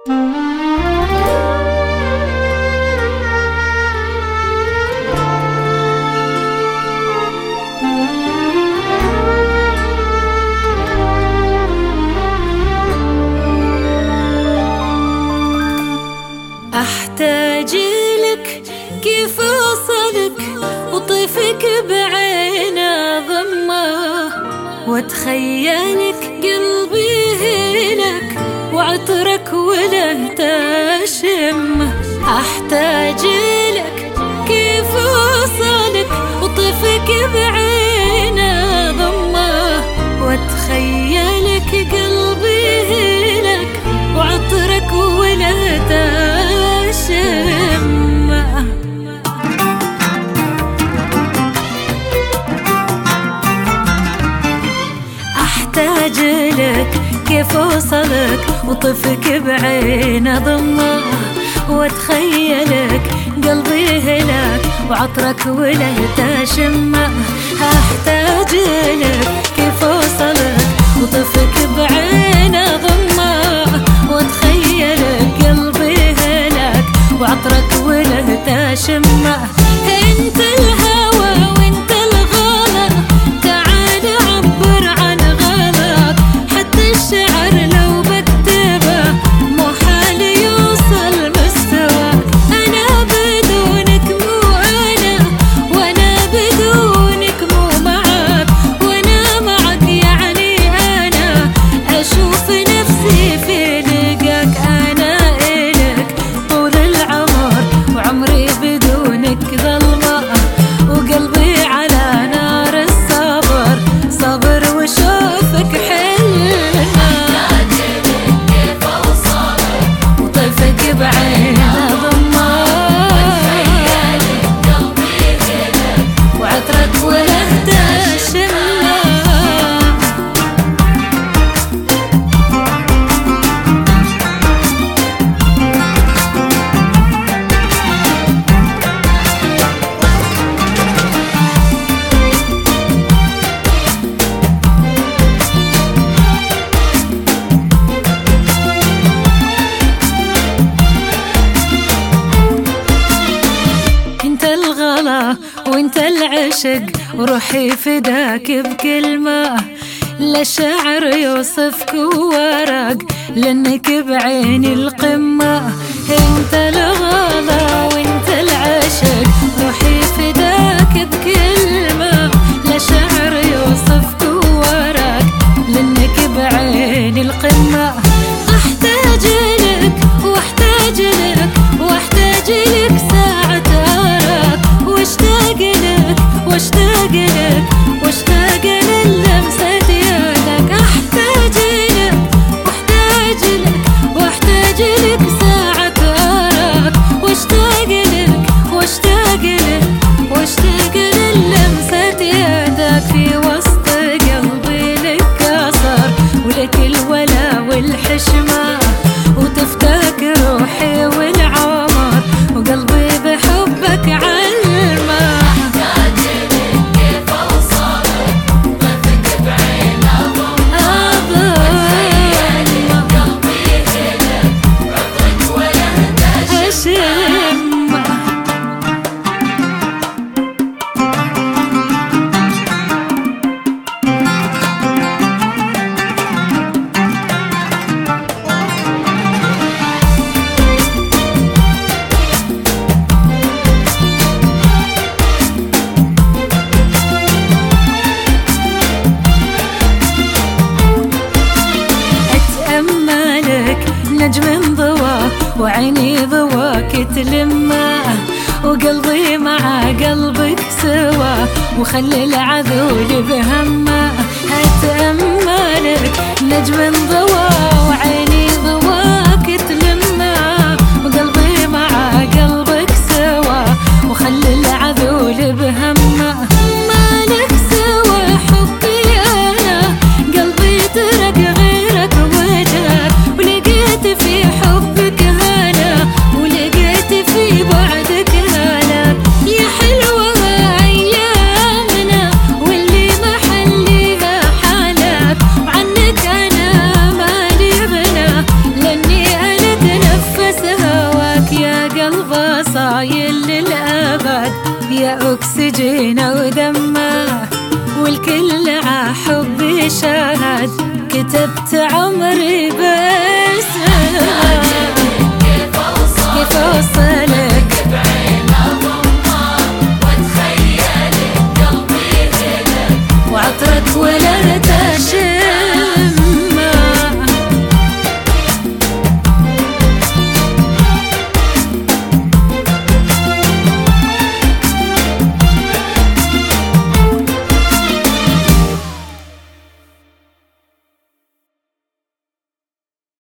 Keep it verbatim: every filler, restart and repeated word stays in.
أحتاج لك كيف أوصلك وطيفك بعينه ضمه وأتخيلك قلبي لك وعطرك وله تشمه. أحتاج لك كيف أوصلك وطيفك بعينه ضمه وأتخيلك قلبي لك وعطرك وله تشمه. أحتاج لك كيف أوصلك وطفك بعينه ضمه وأتخيلك قلبي هلاك وعطرك وله تشمه. أحتاج لك كيف أوصلك وطفك بعينه ضمه وأتخيلك قلبي هلاك وعطرك وله تشمه. انت الهوى وانت الغلا تعال عبر عن غلاك حتى الشعر لو بكتبه محال يوصل مستواك. انا بدونك مو انا وانا بدونك مو معك وانا معك يعني انا اشوف نفسي في لقاك. انا الك طول العمر وعمري بدونك ظلمة وقلبي على نار الصبر صبر وشوفك حلمة. أحتاج لك كيف أوصلك وطيفك بعينه ضمه وأتخيلك قلبي هلاك وعطرك وله تشمه. وانت العشق وروحي فداك بكلمة لا شعر يوصفك ورق لانك بعيني القمة. انت الغلا وانت العشق روحي فداك بكلمة لا شعر يوصفك ورق لانك بعيني القمة. احتاج لك واحتاج لك واحتاج لك ساعة اراك واشتاق لك واشتاق لك واشتاق للمسة يدك. احتاج لك واحتاج لك واحتاج لك ساعة اراك واشتاق لك واشتاق لك واشتاق للمسة يدك. في وسط قلبي لك كسر ولك الولا والحشمة وتفتك روحي والعمر وقلبي بحبك علمة. أحتاج لك كيف أوصلك وطيفك بعينه ضمه وأتخيلك قلبي هلاك وعطرك وله تشمه. نجم ضواه وعيني ضواك تلمه وقلبي مع قلبك سوا وخلي العذول بهمه. أتأملك نجم ضواه وعيني ضواك تلمه وقلبي مع قلبك سوا وخلي العذول بهمه. مالك سوى حبي أنا قلبي ترك غيرك وجهك ولقيت في حبك هنا ولقيت في بعدك هنا. يا حلوة أيامنا واللي محليها حالك وعنك أنا مالي قلبي شاهد كتبت عمري باسمك. كيف اوصلك